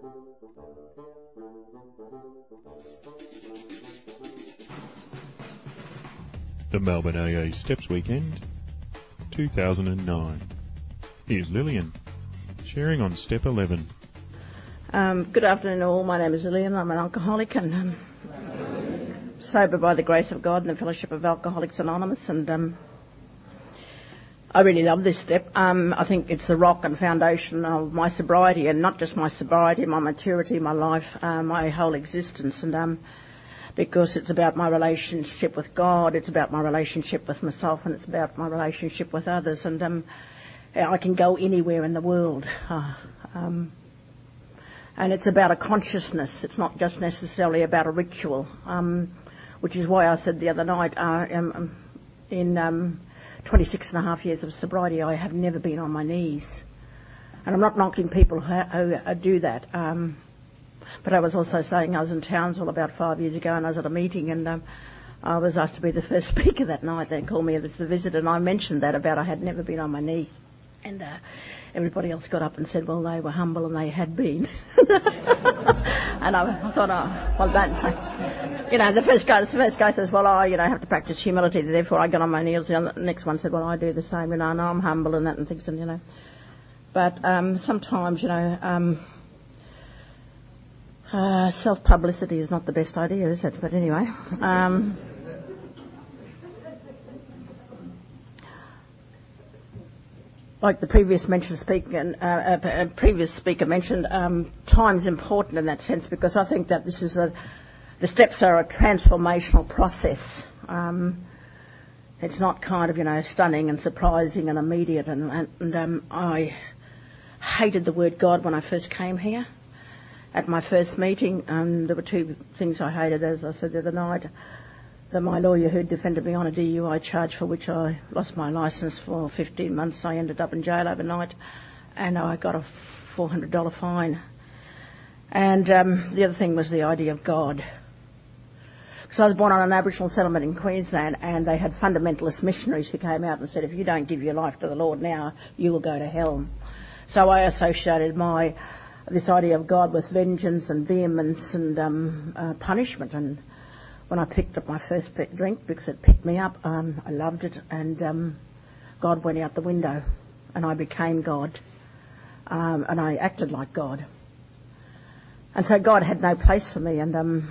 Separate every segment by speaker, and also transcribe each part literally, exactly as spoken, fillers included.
Speaker 1: The Melbourne A A Steps Weekend, two thousand nine. Here's Lillian, sharing on Step eleven.
Speaker 2: Um, good afternoon all. My name is Lillian. I'm an alcoholic and um, sober by the grace of God and the Fellowship of Alcoholics Anonymous. And um, I really love this step. Um, I think it's the rock and foundation of my sobriety, and not just my sobriety, my maturity, my life, uh, my whole existence. And um, because it's about my relationship with God, it's about my relationship with myself, and it's about my relationship with others. And um, I can go anywhere in the world. Uh, um, and it's about a consciousness. It's not just necessarily about a ritual, um, which is why I said the other night, uh, um, in um, twenty-six and a half years of sobriety, I have never been on my knees. And I'm not knocking people who, who, who do that. Um, But I was also saying I was in Townsville about five years ago, and I was at a meeting, and um, I was asked to be the first speaker that night. They called me as the visitor, and I mentioned that about I had never been on my knees. And uh, everybody else got up and said, well, they were humble and they had been. And I, I thought, oh, well, don't say. You know, the first guy, the first guy says, well, I, you know, have to practice humility. Therefore, I got on my knees. The next one said, well, I do the same. You know, and I'm humble and that and things, and you know. But um, sometimes, you know. Um, Uh, self-publicity is not the best idea, is it? But anyway, um, like the previous mentioned speaker, uh, uh, previous speaker mentioned, um, time's important in that sense, because I think that this is a, the steps are a transformational process. Um, it's not kind of, you know, stunning and surprising and immediate. And, and, and um, I hated the word God when I first came here. At my first meeting, um, there were two things I hated, as I said the other night. That my lawyer who defended me on a D U I charge for which I lost my licence for fifteen months, I ended up in jail overnight, and I got a four hundred dollars fine. And um, the other thing was the idea of God. Because I was born on an Aboriginal settlement in Queensland, and they had fundamentalist missionaries who came out and said, if you don't give your life to the Lord now, you will go to hell. So I associated my this idea of God with vengeance and vehemence and um, uh, punishment. And when I picked up my first drink, because it picked me up, um, I loved it, and um, God went out the window, and I became God, um, and I acted like God. And so God had no place for me, and um,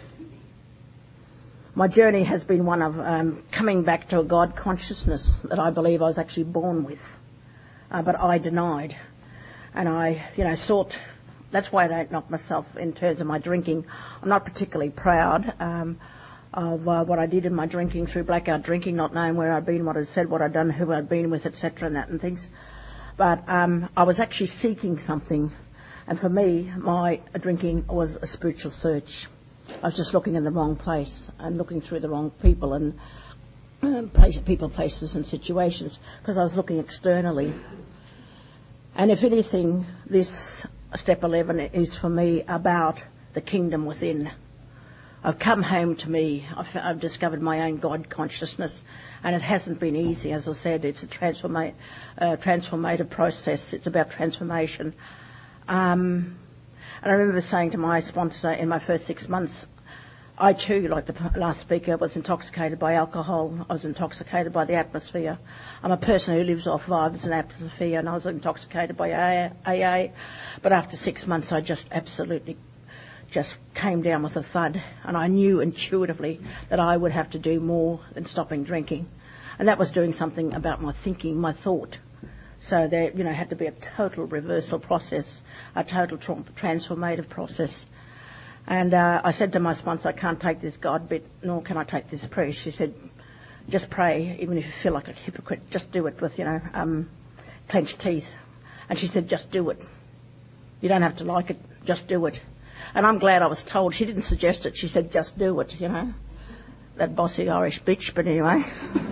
Speaker 2: my journey has been one of um, coming back to a God consciousness that I believe I was actually born with, uh, but I denied. And I, you know, sought, that's why I don't knock myself in terms of my drinking. I'm not particularly proud um, of uh, what I did in my drinking through blackout drinking, not knowing where I'd been, what I'd said, what I'd done, who I'd been with, et cetera, and that and things. But um, I was actually seeking something. And for me, my drinking was a spiritual search. I was just looking in the wrong place and looking through the wrong people and uh, place, people, places and situations, because I was looking externally. And if anything, this step eleven is for me about the kingdom within. I've come home to me. I've, I've discovered my own God consciousness, and it hasn't been easy. As I said, it's a transforma- uh, transformative process. It's about transformation. Um, and I remember saying to my sponsor in my first six months, I too, like the last speaker, was intoxicated by alcohol. I was intoxicated by the atmosphere. I'm a person who lives off vibes and atmosphere, and I was intoxicated by A A. But after six months, I just absolutely just came down with a thud, and I knew intuitively that I would have to do more than stopping drinking. And that was doing something about my thinking, my thought. So there, you know, had to be a total reversal process, a total tra- transformative process. And uh, I said to my sponsor, I can't take this God bit, nor can I take this prayer. She said, just pray, even if you feel like a hypocrite, just do it with, you know, um, clenched teeth. And she said, just do it. You don't have to like it, just do it. And I'm glad I was told. She didn't suggest it, she said, just do it, you know. That bossy Irish bitch, but anyway.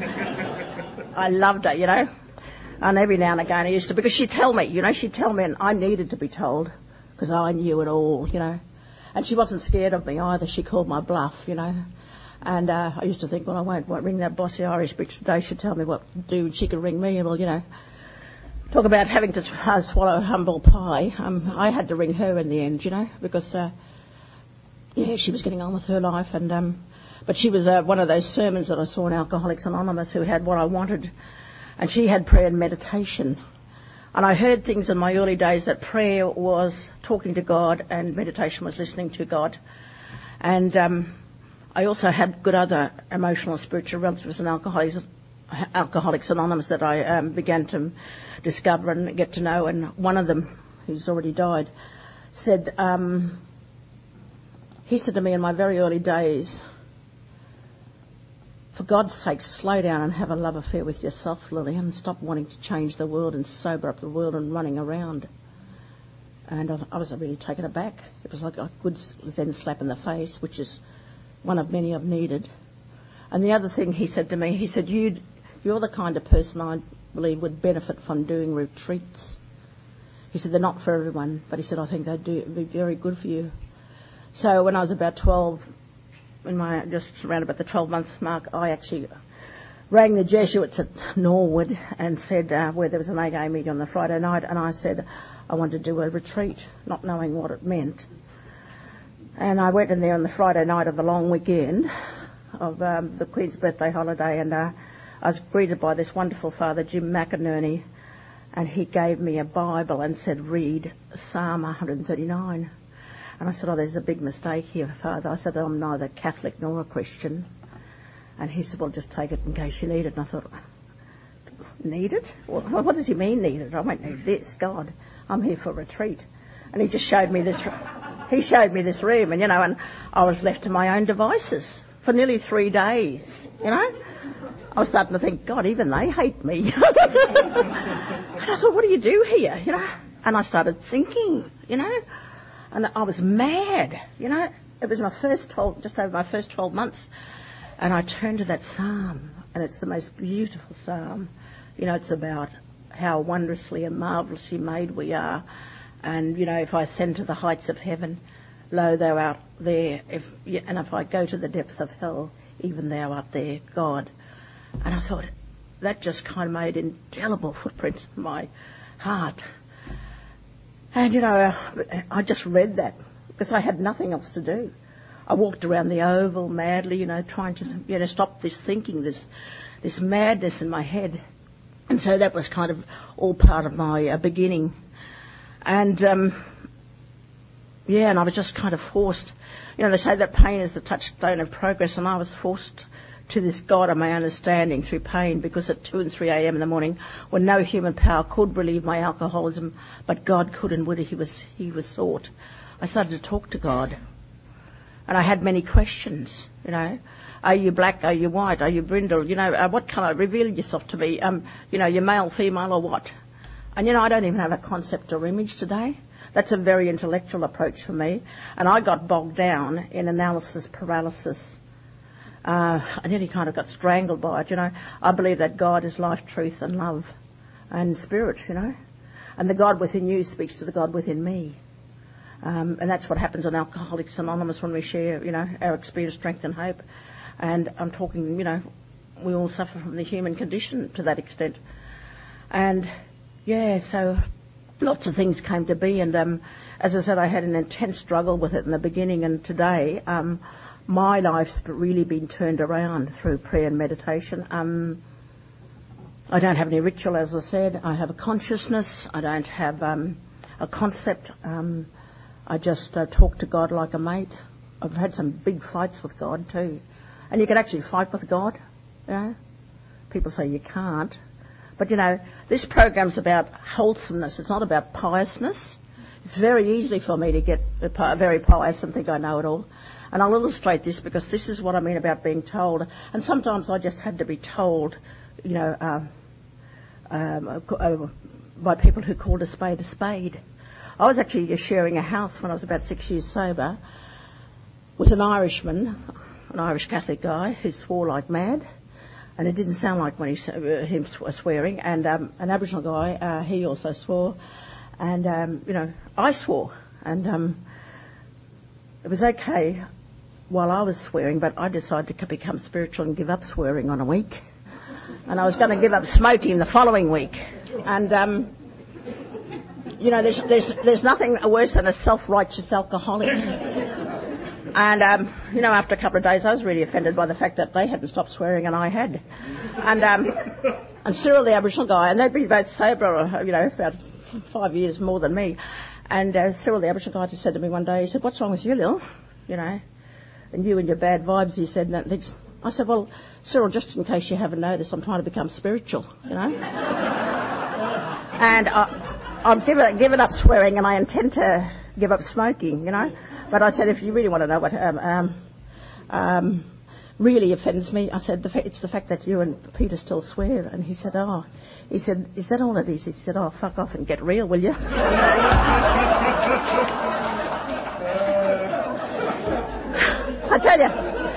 Speaker 2: I loved her, you know. And every now and again I used to, because she'd tell me, you know, she'd tell me, and I needed to be told, because I knew it all, you know. And she wasn't scared of me either. She called my bluff, you know. And uh, I used to think, well, I won't, won't ring that bossy Irish bitch today. She'd tell me what to do, and she could ring me. Well, you know, talk about having to uh, swallow humble pie. Um, I had to ring her in the end, you know, because uh, yeah, she was getting on with her life, and um, but she was uh, one of those sermons that I saw in Alcoholics Anonymous who had what I wanted, and she had prayer and meditation. And I heard things in my early days that prayer was talking to God and meditation was listening to God. And um, I also had good other emotional and spiritual relatives in Alcoholics, Alcoholics Anonymous that I um, began to discover and get to know. And one of them, who's already died, said, um, he said to me in my very early days, for God's sake, slow down and have a love affair with yourself, Lillian, and stop wanting to change the world and sober up the world and running around. And I, I was really taken aback. It was like a good Zen slap in the face, which is one of many I've needed. And the other thing he said to me, he said, you, you're the kind of person I believe would benefit from doing retreats. He said, they're not for everyone, but he said, I think they'd do, be very good for you. So when I was about twelve, in my just around about the twelve-month mark, I actually rang the Jesuits at Norwood and said uh, where there was an A G A meeting on the Friday night, and I said I wanted to do a retreat, not knowing what it meant. And I went in there on the Friday night of the long weekend of um, the Queen's birthday holiday, and uh, I was greeted by this wonderful Father, Jim McInerney, and he gave me a Bible and said, read Psalm one thirty-nine. And I said, oh, there's a big mistake here, Father. I said, I'm neither Catholic nor a Christian. And he said, well, just take it in case you need it. And I thought, need it? Well, what does he mean, need it? I won't need this, God. I'm here for a retreat. And he just showed me this, he showed me this room, and, you know, and I was left to my own devices for nearly three days, you know. I was starting to think, God, even they hate me. And I thought, what do you do here, you know? And I started thinking, you know. And I was mad, you know. It was my first twelve, just over my first twelve months. And I turned to that psalm, and it's the most beautiful psalm. You know, it's about how wondrously and marvellously made we are. And, you know, if I ascend to the heights of heaven, lo, thou art there. If, and if I go to the depths of hell, even thou art there, God. And I thought, that just kind of made indelible footprints in my heart. And, you know, I just read that because I had nothing else to do. I walked around the Oval madly, you know, trying to, you know, stop this thinking, this this madness in my head. And so that was kind of all part of my uh, beginning. And, um, yeah, and I was just kind of forced. You know, they say that pain is the touchstone of progress, and I was forced to this God of my understanding through pain, because at two and three a.m. in the morning, when no human power could relieve my alcoholism, but God could and would, he was he was sought, I started to talk to God. And I had many questions, you know. Are you black? Are you white? Are you brindle? You know, uh, what colour? Reveal yourself to me. Um, you know, you're male, female, or what? And, you know, I don't even have a concept or image today. That's a very intellectual approach for me. And I got bogged down in analysis paralysis. Uh, I nearly kind of got strangled by it, you know. I believe that God is life, truth and love and spirit, you know. And the God within you speaks to the God within me. Um, and that's what happens on Alcoholics Anonymous when we share, you know, our experience, strength and hope. And I'm talking, you know, we all suffer from the human condition to that extent. And, yeah, so lots of things came to be. And um, as I said, I had an intense struggle with it in the beginning. And today, um, my life's really been turned around through prayer and meditation. Um, I don't have any ritual, as I said. I have a consciousness. I don't have um, a concept. Um, I just uh, talk to God like a mate. I've had some big fights with God too. And you can actually fight with God, you know. People say you can't. But, you know, this program's about wholesomeness. It's not about piousness. It's very easy for me to get very pious and think I know it all. And I'll illustrate this because this is what I mean about being told. And sometimes I just had to be told, you know, um, um, uh, by people who called a spade a spade. I was actually sharing a house when I was about six years sober with an Irishman, an Irish Catholic guy who swore like mad. And it didn't sound like when he, uh, him swearing. And um, an Aboriginal guy, uh, he also swore. And, um, you know, I swore. And um, it was okay while I was swearing, but I decided to become spiritual and give up swearing on a week. And I was going to give up smoking the following week. And um, you know, there's, there's, there's nothing worse than a self-righteous alcoholic. And, um, you know, after a couple of days, I was really offended by the fact that they hadn't stopped swearing and I had. And, um, and Cyril, the Aboriginal guy, and they'd been both sober, you know, about five years more than me. And uh, Cyril, the Aboriginal guy, just said to me one day, he said, "What's wrong with you, Lil? You know, and you and your bad vibes," he said. And that, I said, "Well, Cyril, just in case you haven't noticed, I'm trying to become spiritual, you know." And I, I've given, given up swearing and I intend to give up smoking, you know. But I said, if you really want to know what um, um, um, really offends me, I said, the fa- it's the fact that you and Peter still swear. And he said, oh, he said, is that all it is? He said, oh, fuck off and get real, will you? I tell you.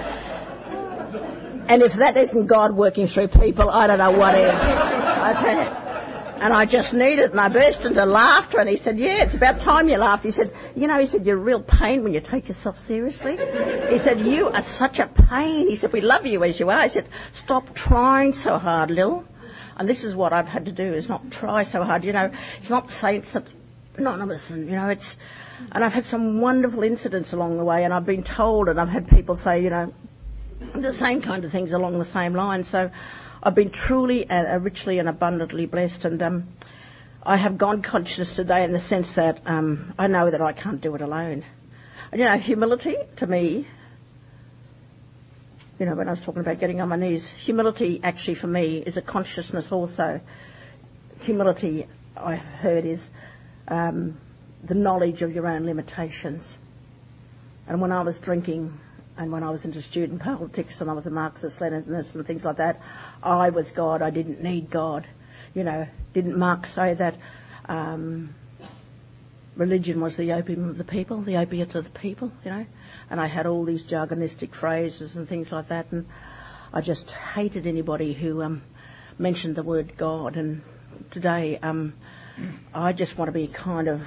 Speaker 2: And if that isn't God working through people, I don't know what is. I tell you. And I just needed it, and I burst into laughter, and he said, yeah, it's about time you laughed. He said, you know, he said, you're a real pain when you take yourself seriously. He said, you are such a pain. He said, we love you as you are. He said, stop trying so hard, Lil. And this is what I've had to do, is not try so hard. You know, it's not saints that, anonymous, and, you know, it's, and I've had some wonderful incidents along the way, and I've been told, and I've had people say, you know, the same kind of things along the same line. So I've been truly and richly and abundantly blessed, and um, I have God consciousness today in the sense that um, I know that I can't do it alone. And, you know, humility to me, you know, when I was talking about getting on my knees, humility actually for me is a consciousness also. Humility, I've heard, is um, the knowledge of your own limitations. And when I was drinking, and when I was into student politics and I was a Marxist-Leninist and things like that, I was God. I didn't need God. You know, didn't Marx say that um, religion was the opium of the people, the opiate of the people, you know? And I had all these jargonistic phrases and things like that, and I just hated anybody who um, mentioned the word God. And today um, I just want to be kind of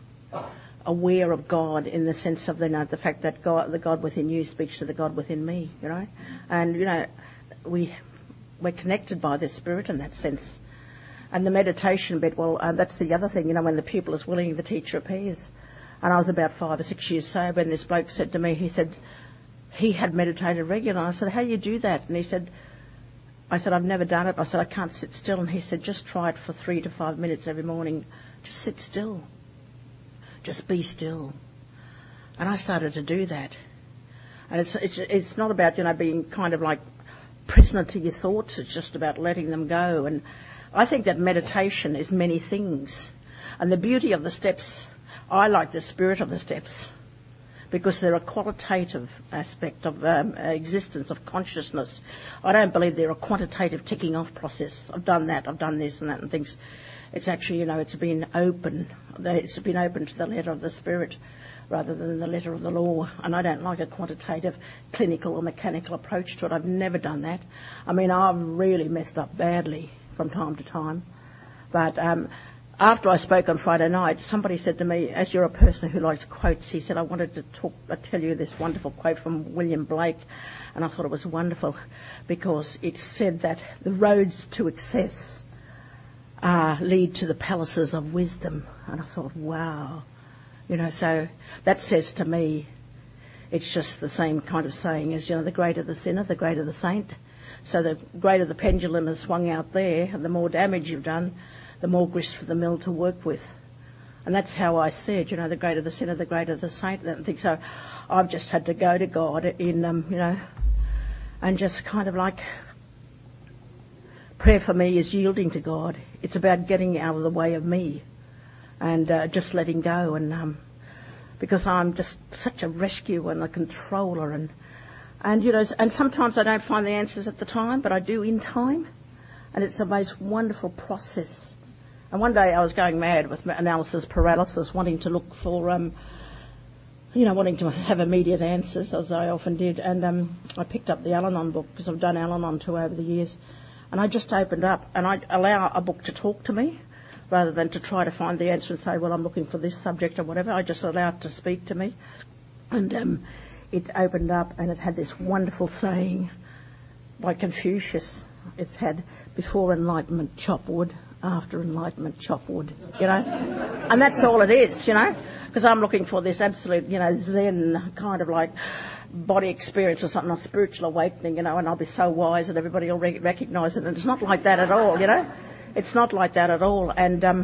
Speaker 2: aware of God in the sense of the, you know, the fact that God, the God within you speaks to the God within me, you know. And, you know, we, we're connected by the Spirit in that sense. And the meditation bit, well, uh, that's the other thing, you know, when the pupil is willing, the teacher appears. And I was about five or six years sober, and this bloke said to me, he said, he had meditated regularly. I said, how do you do that? And he said, I said, I've never done it. I said, I can't sit still. And he said, just try it for three to five minutes every morning. Just sit still. Just be still. And I started to do that. And it's, it's it's not about, you know, being kind of like prisoner to your thoughts. It's just about letting them go. And I think that meditation is many things. And the beauty of the steps, I like the spirit of the steps, because they're a qualitative aspect of um, existence, of consciousness. I don't believe they're a quantitative ticking off process. I've done that, I've done this and that and things. It's actually, you know, it's been open. It's been open to the letter of the Spirit rather than the letter of the law. And I don't like a quantitative, clinical or mechanical approach to it. I've never done that. I mean, I've really messed up badly from time to time. But um, after I spoke on Friday night, somebody said to me, as you're a person who likes quotes, he said, I wanted to talk, uh, tell you this wonderful quote from William Blake. And I thought it was wonderful because it said that the roads to excess Uh, lead to the palaces of wisdom. And I thought, wow. You know, so that says to me, it's just the same kind of saying as, you know, the greater the sinner, the greater the saint. So the greater the pendulum is swung out there, and the more damage you've done, the more grist for the mill to work with. And that's how I see it, you know, the greater the sinner, the greater the saint. And I think so. I've just had to go to God in, um, you know, and just kind of like, prayer for me is yielding to God. It's about getting out of the way of me and uh, just letting go. And um, because I'm just such a rescue and a controller, and and you know, and sometimes I don't find the answers at the time, but I do in time, and it's a most wonderful process. And one day I was going mad with analysis paralysis, wanting to look for, um, you know, wanting to have immediate answers, as I often did. And um, I picked up the Al-Anon book because I've done Al-Anon too over the years. And I just opened up, and I allow a book to talk to me rather than to try to find the answer and say, well, I'm looking for this subject or whatever. I just allow it to speak to me. And um, it opened up, and it had this wonderful saying by Confucius. It's had, before enlightenment, chop wood, after enlightenment, chop wood, you know. And that's all it is, you know, because I'm looking for this absolute, you know, Zen kind of like body experience or something, a spiritual awakening, you know, and I'll be so wise and everybody will re- recognise it. And it's not like that at all, you know. It's not like that at all. And, um,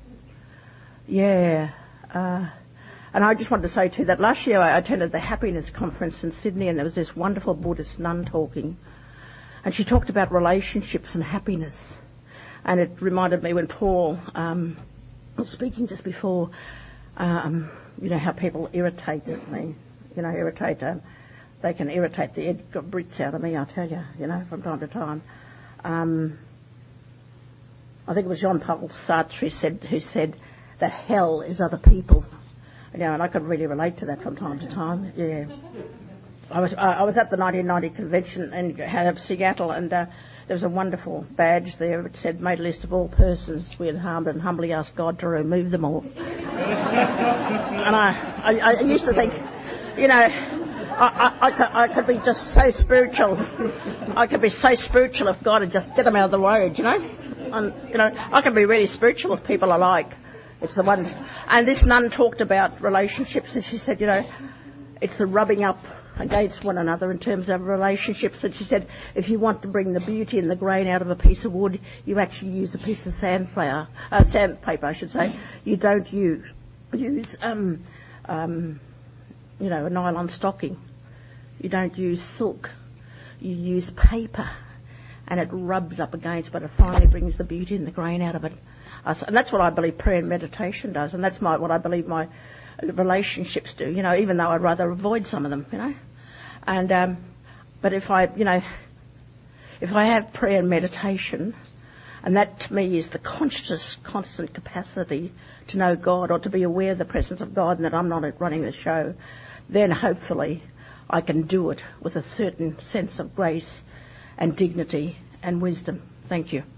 Speaker 2: yeah, uh, and I just wanted to say too that last year I attended the Happiness Conference in Sydney, and there was this wonderful Buddhist nun talking, and she talked about relationships and happiness. And it reminded me when Paul um, was speaking just before, um, you know, how people irritate me, you know, irritate, um, they can irritate the Edgar Brits out of me, I tell you, you know, from time to time. Um, I think it was Jean-Paul Sartre who said, who said that hell is other people. You know, and I could really relate to that from time to time, yeah. I was I was at the nineteen ninety convention in Seattle, and uh, there was a wonderful badge there which said, "Made a list of all persons we had harmed and humbly asked God to remove them all." And I, I, I used to think, you know, I, I, I, could, I could be just so spiritual. I could be so spiritual if God would just get them out of the road, you know. And, you know, I can be really spiritual with people I like. It's the ones. And this nun talked about relationships, and she said, you know, it's the rubbing up against one another in terms of relationships. And she said, if you want to bring the beauty and the grain out of a piece of wood, you actually use a piece of sandflower, uh, sandpaper, I should say. You don't use, use um, um, you know, a nylon stocking. You don't use silk. You use paper, and it rubs up against, but it finally brings the beauty and the grain out of it. Uh, so, and that's what I believe prayer and meditation does, and that's my what I believe my relationships do, you know, even though I'd rather avoid some of them, you know. And, um, but if I, you know, if I have prayer and meditation, and that to me is the conscious, constant capacity to know God or to be aware of the presence of God and that I'm not running the show, then hopefully I can do it with a certain sense of grace and dignity and wisdom. Thank you.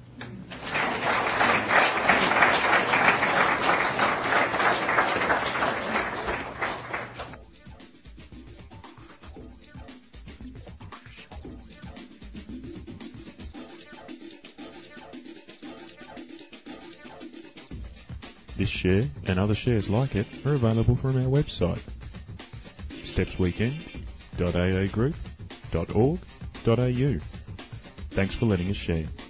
Speaker 1: This share and other shares like it are available from our website, steps weekend dot a a group dot org dot a u. Thanks for letting us share.